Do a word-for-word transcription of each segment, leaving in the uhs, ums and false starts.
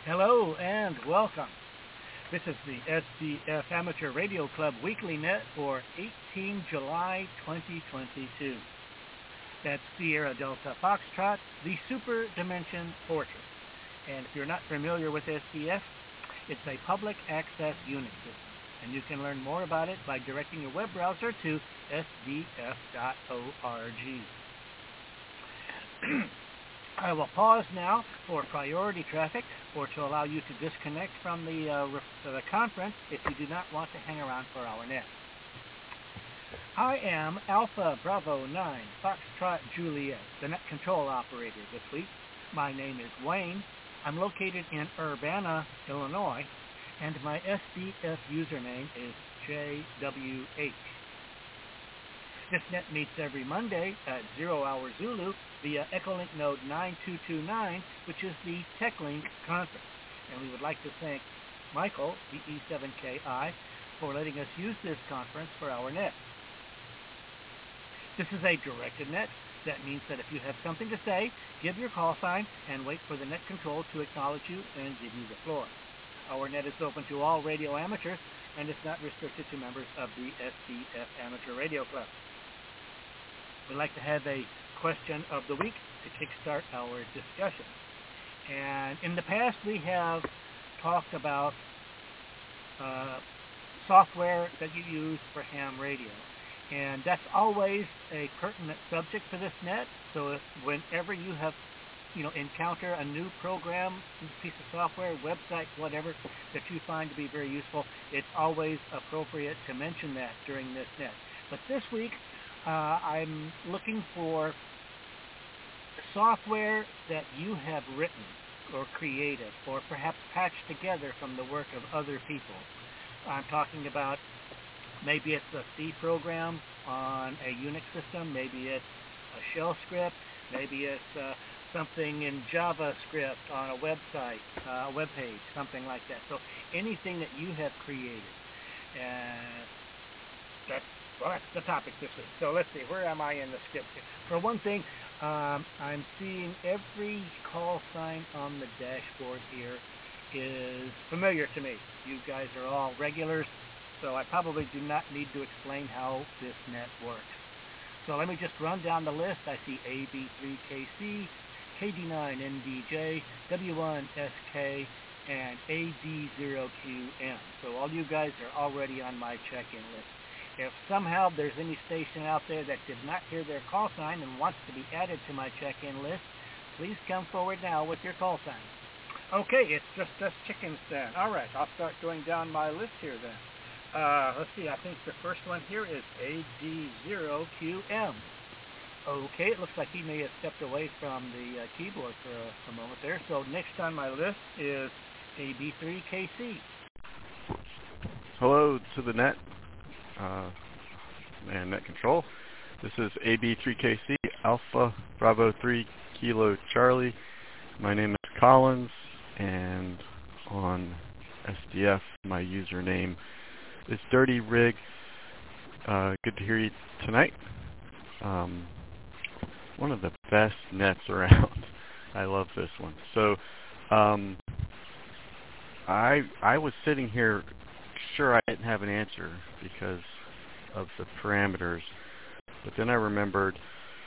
Hello and welcome. This is the S D F Amateur Radio Club Weekly Net for the eighteenth of July twenty twenty-two. That's Sierra Delta Foxtrot, the Super Dimension Fortress. And if you're not familiar with S D F, it's a public access Unix system, and you can learn more about it by directing your web browser to S D F dot org. I will pause now for priority traffic or to allow you to disconnect from the, uh, the conference if you do not want to hang around for our net. I am Alpha Bravo nine Foxtrot Juliet, the net control operator this week. My name is Wayne. I'm located in Urbana, Illinois, and my S D F username is J W H. This net meets every Monday at zero hour Zulu via Echolink node nine two two nine, which is the TechLink conference. And we would like to thank Michael, the E seven K I, for letting us use this conference for our net. This is a directed net. That means that if you have something to say, give your call sign and wait for the net control to acknowledge you and give you the floor. Our net is open to all radio amateurs and is not restricted to members of the S D F Amateur Radio Club. We'd like to have a question of the week to kickstart our discussion. And in the past, we have talked about uh, software that you use for ham radio. And that's always a pertinent subject for this net. So if, whenever you have, you know, encounter a new program, piece of software, website, whatever, that you find to be very useful, it's always appropriate to mention that during this net. But this week, uh, I'm looking for software that you have written or created or perhaps patched together from the work of other people. I'm talking about maybe it's a C program on a Unix system, maybe it's a shell script, maybe it's uh, something in JavaScript on a website, uh, a web page, something like that. So anything that you have created. And that's, well, that's the topic this week. So let's see, where am I in the script here? For one thing, um, I'm seeing every call sign on the dashboard here is familiar to me. You guys are all regulars, so I probably do not need to explain how this net works. So let me just run down the list. I see A B three K C, K D nine N D J, W one S K, and A D zero Q M. So all you guys are already on my check-in list. If somehow there's any station out there that did not hear their call sign and wants to be added to my check-in list, please come forward now with your call sign. Okay, it's just us chickens then. All right, I'll start going down my list here then. Uh, let's see, I think the first one here is A D zero Q M. Okay, it looks like he may have stepped away from the uh, keyboard for a, a moment there. So next on my list is A B three K C. Hello to the net uh, and net control. This is A B three K C, Alpha Bravo three Kilo Charlie. My name is Collins, and on S D F my username is Dirty Rig. Uh, good to hear you tonight. Um, one of the best nets around. I love this one. So um, I I was sitting here sure I didn't have an answer because of the parameters, but then I remembered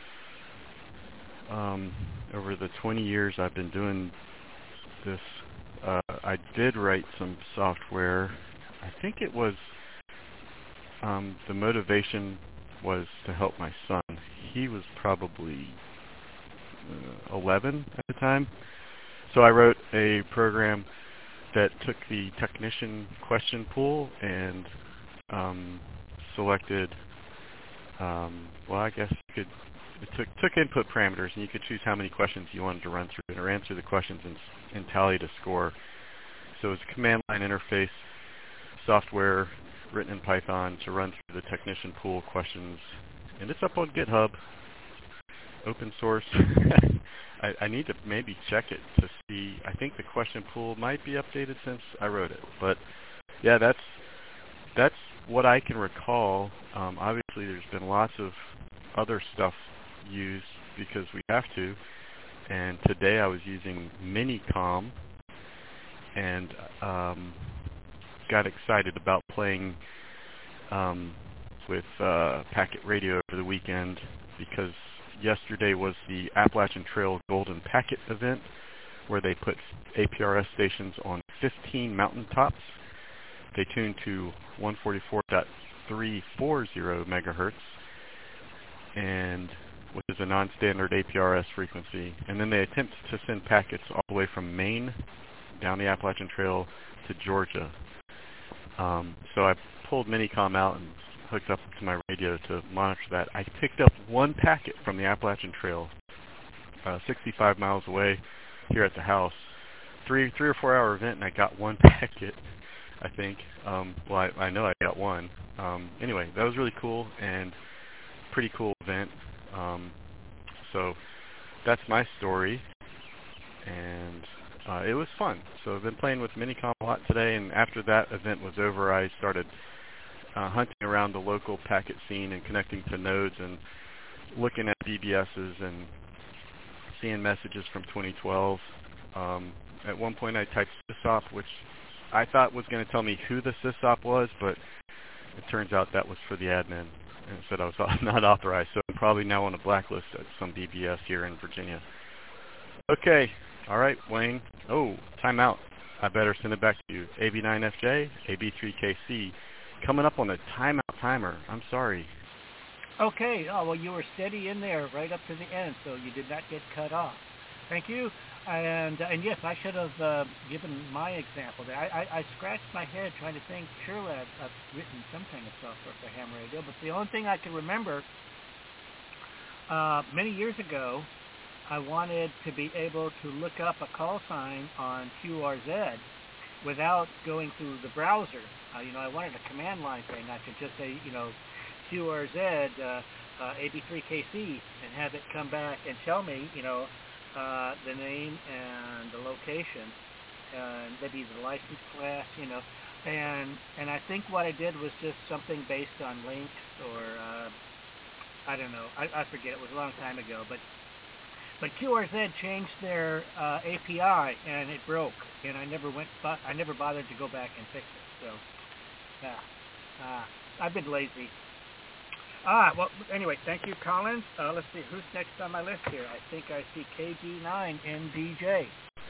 um, over the twenty years I've been doing this, uh, I did write some software. I think it was um, the motivation was to help my son. He was probably uh, eleven at the time. So I wrote a program that took the technician question pool and um, selected, um, well, I guess you could, it took, took input parameters, and you could choose how many questions you wanted to run through, or answer the questions and, and tallied a score. So it's a command line interface software written in Python to run through the technician pool questions, and it's up on GitHub, open source. I, I need to maybe check it to see. I think the question pool might be updated since I wrote it, but yeah, that's that's what I can recall. Um, obviously, there's been lots of other stuff used because we have to. And today I was using Minicom, and um, got excited about playing um, with uh, Packet Radio over the weekend because yesterday was the Appalachian Trail Golden Packet event where they put A P R S stations on fifteen mountaintops. They tuned to one forty-four point three four zero megahertz, and which is a non-standard A P R S frequency. And then they attempt to send packets all the way from Maine down the Appalachian Trail to Georgia. Um, so I pulled Minicom out and hooked up to my radio to monitor that. I picked up one packet from the Appalachian Trail, uh, sixty-five miles away here at the house. Three, three or four hour event, and I got one packet, I think. Um, well, I, I know I got one. Um, anyway, that was really cool and pretty cool event. Um, so that's my story, and uh, it was fun. So I've been playing with Minicom a lot today, and after that event was over, I started uh, hunting around the local packet scene and connecting to nodes and looking at B B S's and seeing messages from twenty twelve. Um, at one point I typed sysop, which I thought was going to tell me who the sysop was, but it turns out that was for the admin, and it said I was not authorized, so I'm probably now on a blacklist at some B B S here in Virginia. Okay, all right, Wayne. Oh, timeout. I better send it back to you. A B nine F J, A B three K C, coming up on a timeout timer. I'm sorry. Okay. Oh, well, you were steady in there right up to the end, so you did not get cut off. Thank you. And and yes, I should have uh, given my example there. I, I, I scratched my head trying to think, surely I've, I've written some kind of software for ham radio, but the only thing I can remember, uh, many years ago, I wanted to be able to look up a call sign on Q R Z without going through the browser. Uh, you know, I wanted a command line thing. I could just say, you know, Q R Z, uh, uh, A B three K C, and have it come back and tell me, you know, uh, the name and the location, and maybe the license class, you know. And and I think what I did was just something based on links or, uh, I don't know, I, I forget, it was a long time ago, but But Q R Z changed their uh, A P I, and it broke, and I never went. I never bothered to go back and fix it. So, yeah, uh, I've been lazy. Ah, well, anyway, thank you, Collins. Uh, let's see who's next on my list here. I think I see K D nine N D J.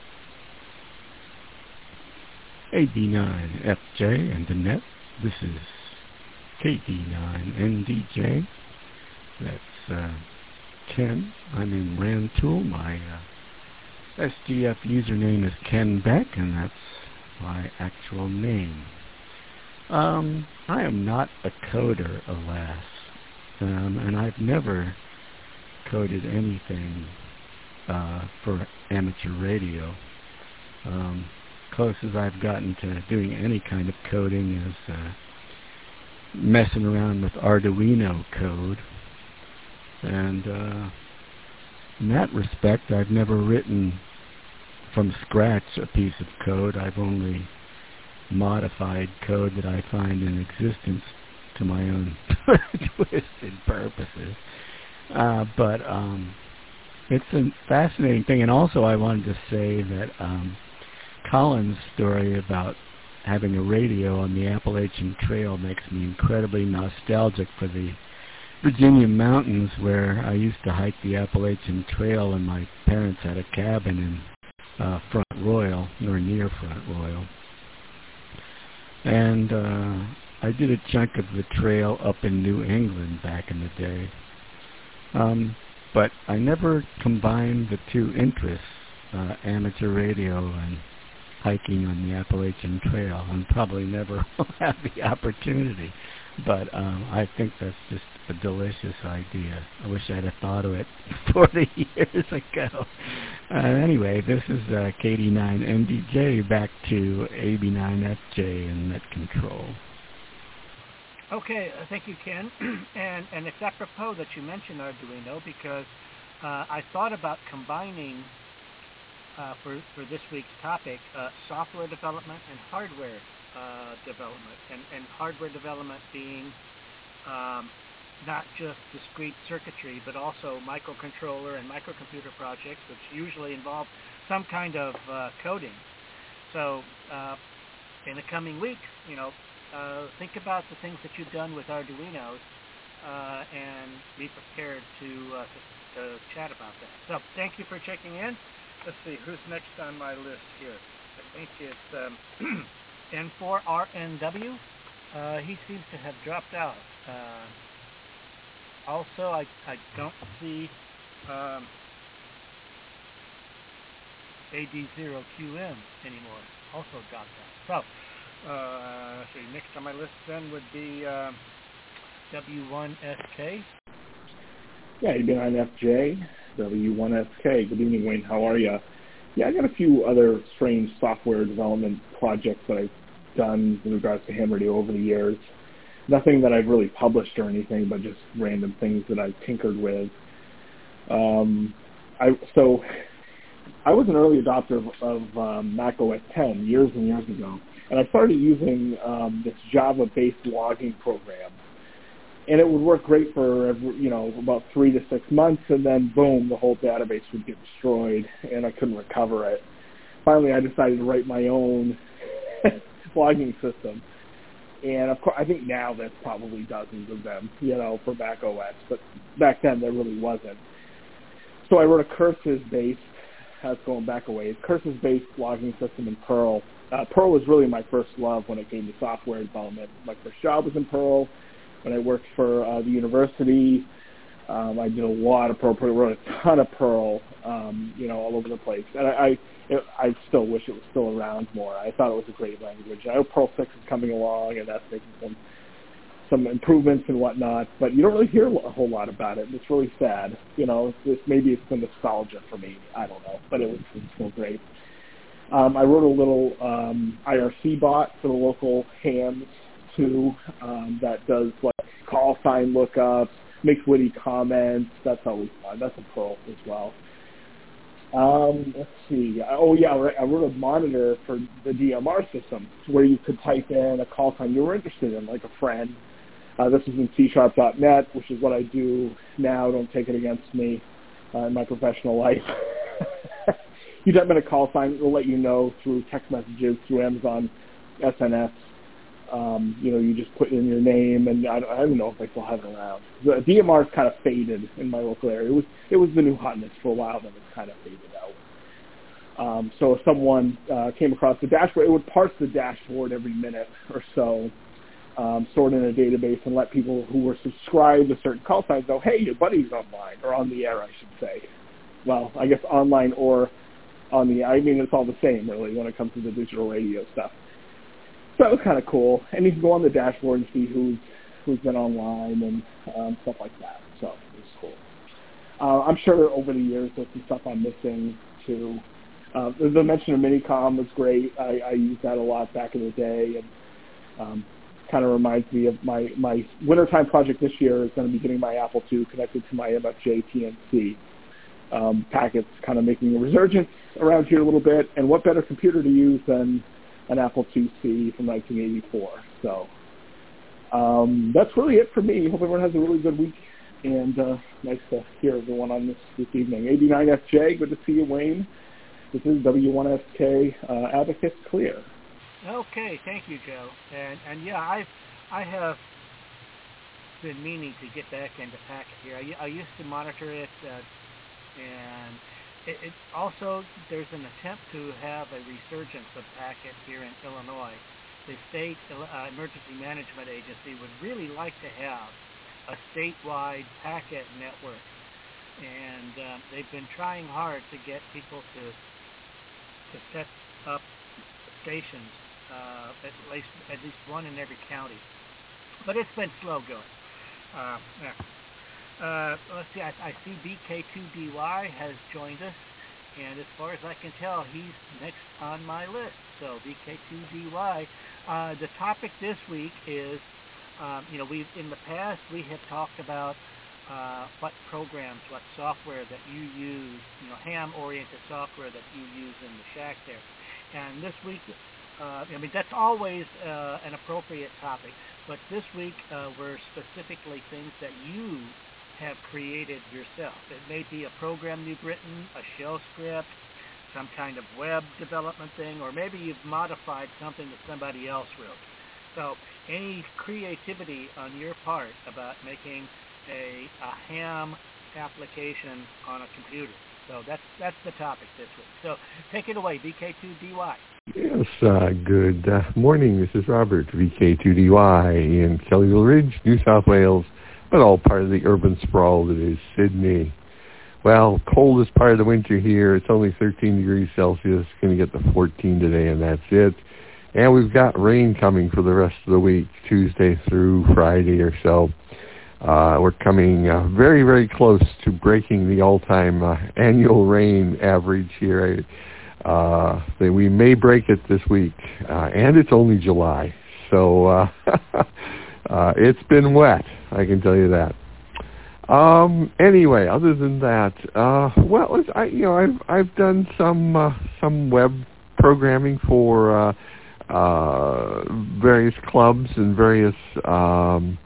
A B nine F J and the net. This is K D nine N D J. That's uh, Ken. I'm in Rantoul. My uh, S D F username is Ken Beck, and that's my actual name. Um, I am not a coder, alas, um, and I've never coded anything uh, for amateur radio. Um, closest I've gotten to doing any kind of coding is uh, messing around with Arduino code. And uh, in that respect, I've never written from scratch a piece of code. I've only modified code that I find in existence to my own twisted purposes. Uh, but um, it's a fascinating thing. And also I wanted to say that um, Colin's story about having a radio on the Appalachian Trail makes me incredibly nostalgic for the Virginia mountains where I used to hike the Appalachian Trail, and my parents had a cabin in uh, Front Royal, or near Front Royal. And uh, I did a chunk of the trail up in New England back in the day. Um, but I never combined the two interests, uh, amateur radio and hiking on the Appalachian Trail, and probably never will have the opportunity. But um, I think that's just a delicious idea. I wish I'd have thought of it forty years ago. Uh, anyway, this is uh, K D nine N D J, back to A B nine F J and Net Control. Okay, uh, thank you, Ken. and and it's apropos that you mentioned Arduino, because uh, I thought about combining uh, for for this week's topic uh, software development and hardware uh, development, and and hardware development being um, not just discrete circuitry, but also microcontroller and microcomputer projects, which usually involve some kind of uh, coding. so uh, in the coming weeks, you know, uh, think about the things that you've done with Arduinos uh, and be prepared to, uh, to, to chat about that. So thank you for checking in. Let's see, who's next on my list here? I think it's um, N four R N W. Uh, he seems to have dropped out. Uh, also, I, I don't see um, A D zero Q M anymore. Also dropped out. So, uh, so next on my list then would be uh, W one S K. Yeah, you've been on F J, W one S K. Good evening, Wayne. How are you? Yeah, I got a few other strange software development projects that I've done in regards to ham radio over the years. Nothing that I've really published or anything, but just random things that I've tinkered with. Um, I so I was an early adopter of, of um, Mac O S ten years and years ago, and I started using um, this Java-based logging program. And it would work great for, you know, about three to six months, and then boom, the whole database would get destroyed, and I couldn't recover it. Finally, I decided to write my own logging system, and of course, I think now there's probably dozens of them, you know, for Mac O S, but back then there really wasn't. So I wrote a curses-based, that's going back a ways, curses-based logging system in Perl. Uh, Perl was really my first love when it came to software development. My first job was in Perl. When I worked for uh, the university, um, I did a lot of Perl, wrote a ton of Perl, um, you know, all over the place. And I, I, it, I still wish it was still around more. I thought it was a great language. I know Perl six is coming along, and that's making some some improvements and whatnot, but you don't really hear a whole lot about it. And it's really sad. You know, it's, it's, maybe it's the nostalgia for me. I don't know, but it was, it was still great. Um, I wrote a little um, I R C bot for the local hams, too, um, that does like call sign lookups, makes witty comments. That's always fun. That's a Perl as well. Um, let's see. Oh yeah, I wrote a monitor for the D M R system where you could type in a call sign you were interested in, like a friend. Uh, this is in C sharp dot net, which is what I do now. Don't take it against me uh, in my professional life. You type in a call sign, it'll let you know through text messages, through Amazon S N S. Um, you know, you just put in your name, and I don't, I don't know if I still have it around. The D M R's kind of faded in my local area. It was it was the new hotness for a while, then it's kind of faded out. Um, so if someone uh, came across the dashboard, it would parse the dashboard every minute or so, um, sort in a database, and let people who were subscribed to certain call signs know, hey, your buddy's online, or on the air, I should say. Well, I guess online or on the, I mean, it's all the same, really, when it comes to the digital radio stuff. So that was kind of cool. And you can go on the dashboard and see who's who's been online and um, stuff like that. So it was cool. Uh, I'm sure over the years there's some stuff I'm missing, too. Uh, the mention of Minicom was great. I, I used that a lot back in the day, and um, kind of reminds me of my, my wintertime project this year is going to be getting my Apple two connected to my M F J T N C. Um, packets kind of making a resurgence around here a little bit, and what better computer to use than an Apple two C from nineteen eighty-four. So um, that's really it for me. Hope everyone has a really good week, and uh, nice to hear everyone on this this evening. eighty-nine F J, good to see you, Wayne. This is W one S K, uh, Abacus Clear. Okay, thank you, Joe. And and yeah, I I have been meaning to get back into Packet here. I, I used to monitor it, uh, and it, it also there's an attempt to have a resurgence of Packet here in Illinois. The state uh, emergency management agency would really like to have a statewide Packet network, and um, they've been trying hard to get people to to set up stations, uh, at least at least one in every county, but it's been slow going. Uh, yeah. Uh, let's see, I, I see B K two D Y has joined us, and as far as I can tell, he's next on my list. So B K two D Y. Uh, the topic this week is, um, you know, we've in the past we have talked about uh, what programs, what software that you use, you know, ham-oriented software that you use in the shack there. And this week, uh, I mean, that's always uh, an appropriate topic, but this week uh, were specifically things that you have created yourself. It may be a program you've written, a shell script, some kind of web development thing, or maybe you've modified something that somebody else wrote. So any creativity on your part about making a, a ham application on a computer. So that's that's the topic this week. So take it away, V K two D Y. Yes, uh, good uh, morning. This is Robert, V K two D Y in Kellyville Ridge, New South Wales, but all part of the urban sprawl that is Sydney. Well, coldest part of the winter here. It's only thirteen degrees Celsius. Going to get to fourteen today, and that's it. And we've got rain coming for the rest of the week, Tuesday through Friday or so. Uh, we're coming uh, very, very close to breaking the all-time uh, annual rain average here. Uh, we may break it this week, uh, and it's only July. So uh, uh, it's been wet, I can tell you that. Um, anyway, other than that, uh, well, it's, I, you know, I've I've done some uh, some web programming for uh, uh, various clubs and various um,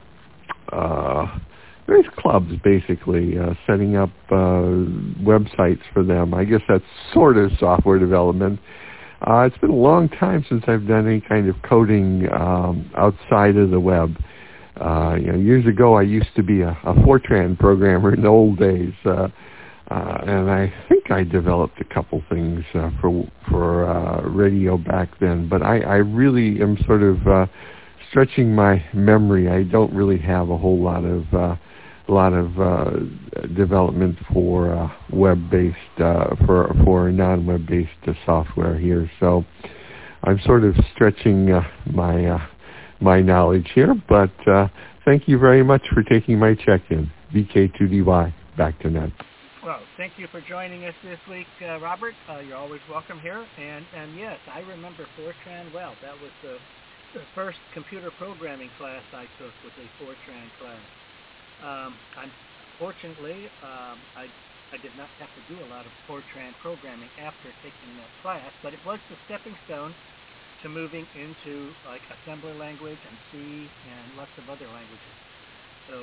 uh, various clubs, basically uh, setting up uh, websites for them. I guess that's sort of software development. Uh, it's been a long time since I've done any kind of coding um, outside of the web. Uh, you know, years ago, I used to be a, a Fortran programmer in the old days, uh, uh, and I think I developed a couple things uh, for for uh, radio back then. But I, I really am sort of uh, stretching my memory. I don't really have a whole lot of uh, a lot of uh, development for uh, web-based uh, for for non-web-based uh, software here. So I'm sort of stretching uh, my uh, my knowledge here, but uh, thank you very much for taking my check-in. V K two D Y, back to Ned. Well, thank you for joining us this week, uh, Robert. Uh, you're always welcome here. And, and yes, I remember Fortran well. That was the, the first computer programming class I took, was a Fortran class. Um, unfortunately, um, I, I did not have to do a lot of Fortran programming after taking that class, but it was the stepping stone to moving into like assembly language and C and lots of other languages. So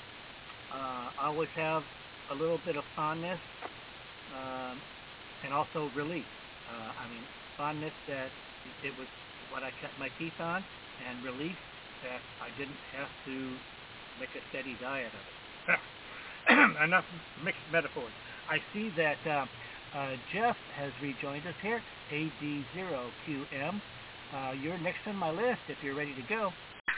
uh, I always have a little bit of fondness um, and also relief. Uh, I mean, fondness that it was what I cut my teeth on, and relief that I didn't have to make a steady diet of it. Enough mixed metaphors. I see that uh, uh, Jeff has rejoined us here, A D zero Q M. Uh, you're next on my list if you're ready to go.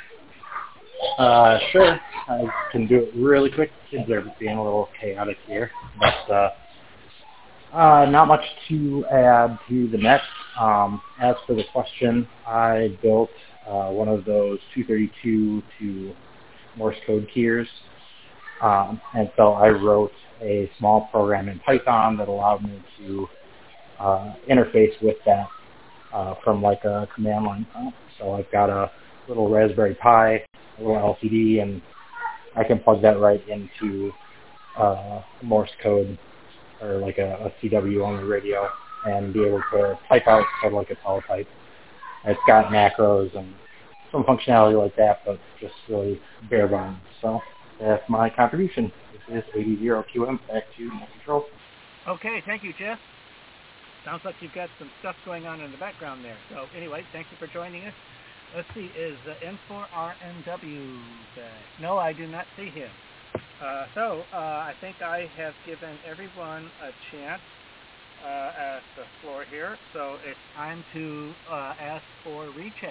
Uh, sure. I can do it really quick. Kids are being a little chaotic here, but uh, uh, not much to add to the net. Um, as for the question, I built uh, one of those two thirty-two to Morse code keys, um, and so I wrote a small program in Python that allowed me to uh, interface with that uh, from like a command line prompt. So I've got a little Raspberry Pi, a little L C D, and I can plug that right into uh, Morse code or like a, a C W on the radio and be able to type out sort of like a teletype. It's got macros and some functionality like that, but just really bare bones. So that's my contribution. This is A D zero Q M, back to Net Control. Okay, thank you, Jeff. Sounds like you've got some stuff going on in the background there. So anyway, thank you for joining us. Let's see, is uh, N four R N W back? No, I do not see him. Uh, so uh, I think I have given everyone a chance uh, at the floor here. So it's time to uh, ask for recheck.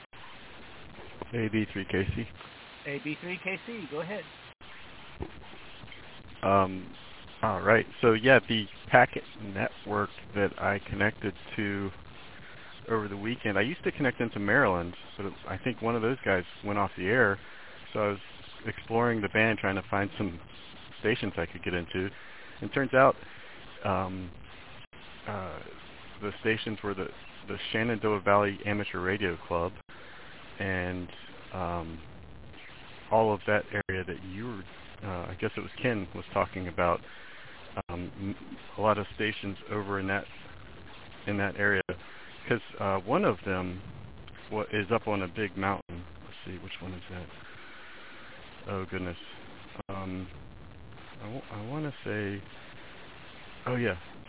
A B three K C. A B three K C, go ahead. Um, all right. So yeah, the packet network that I connected to over the weekend, I used to connect into Maryland, but it, I think one of those guys went off the air. So I was exploring the band, trying to find some stations I could get into. And it turns out um, uh, the stations were the, the Shenandoah Valley Amateur Radio Club, and um, all of that area that you were, uh, I guess it was Ken was talking about, um, a lot of stations over in that in that area. Because uh, one of them what is up on a big mountain. Let's see, which one is that? Oh goodness. Um, I, w- I want to say, oh yeah,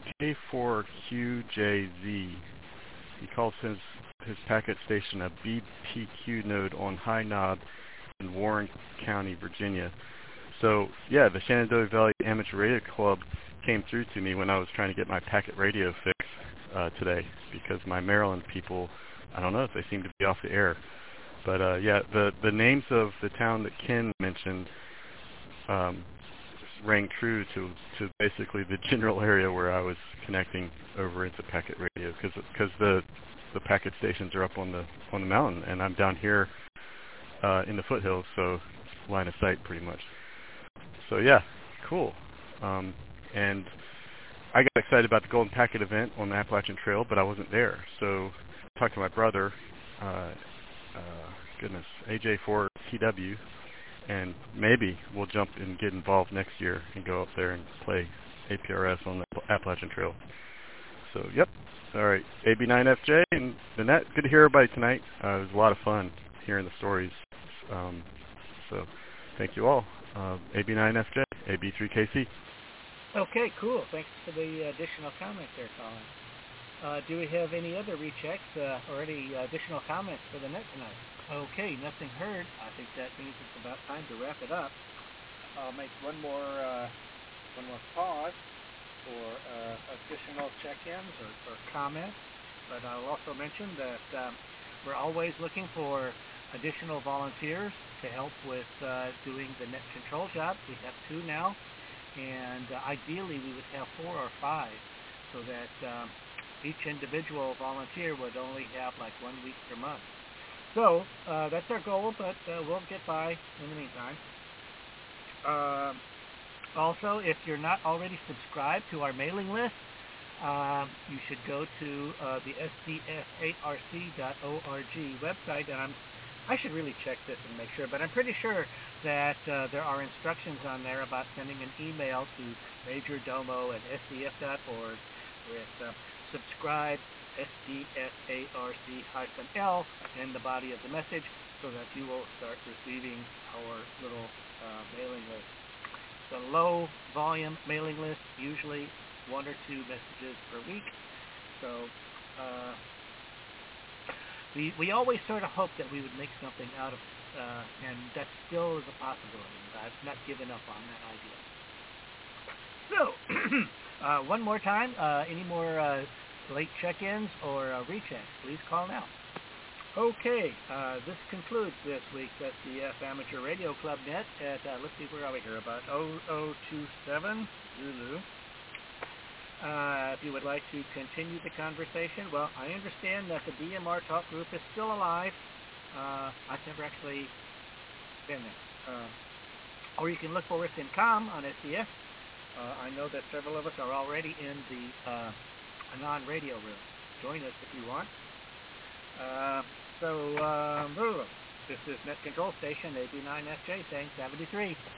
K four Q J Z. He calls his his packet station a B P Q node on High Knob in Warren County, Virginia. So yeah, the Shenandoah Valley Amateur Radio Club came through to me when I was trying to get my packet radio fixed uh, today, because my Maryland people, I don't know if they seem to be off the air. But uh, yeah, the the names of the town that Ken mentioned um, rang true to, to basically the general area where I was connecting over into packet radio, because because the the packet stations are up on the on the mountain, and I'm down here uh, in the foothills, so line of sight pretty much. So yeah, cool. Um, and I got excited about the Golden Packet event on the Appalachian Trail, but I wasn't there. So I talked to my brother, uh, uh, goodness, A J four T W, and maybe we'll jump and get involved next year and go up there and play A P R S on the Appalachian Trail. So yep, all right, A B nine F J and Nanette, good to hear everybody tonight. Uh, it was a lot of fun hearing the stories. Um, so thank you all. Uh, A B nine F J, A B three K C. Okay, cool. Thanks for the additional comment there, Colin. Uh, do we have any other rechecks uh, or any additional comments for the net tonight? Okay, nothing heard. I think that means it's about time to wrap it up. I'll make one more uh, one more pause for uh, additional check-ins or, or comments, but I'll also mention that um, we're always looking for additional volunteers to help with uh, doing the net control job. We have two now, and uh, ideally we would have four or five, so that um, each individual volunteer would only have like one week per month. So uh, that's our goal, but uh, we'll get by in the meantime. Uh, also, if you're not already subscribed to our mailing list, uh, you should go to uh, the S D S A R C dot org website, and I'm I should really check this and make sure, but I'm pretty sure that uh, there are instructions on there about sending an email to Major Domo at S D F dot org with uh, subscribe S D S A R C L in the body of the message, so that you will start receiving our little uh, mailing list. It's a low volume mailing list, usually one or two messages per week. So uh, We, we always sort of hoped that we would make something out of it, uh, and that still is a possibility. I've not given up on that idea. So, uh, one more time, uh, any more uh, late check-ins or uh, rechecks, please call now. Okay, uh, this concludes this week's S D F Amateur Radio Club Net at, uh, let's see, where are we here, about oh oh two seven, Zulu. Uh, if you would like to continue the conversation, well, I understand that the D M R Talk group is still alive. Uh, I've never actually been there. Uh, or you can look for us in COM on S D F. Uh, I know that several of us are already in the uh, Anon radio room. Join us if you want. Uh, so, um, this is Net Control Station A B nine F J saying seventy-three.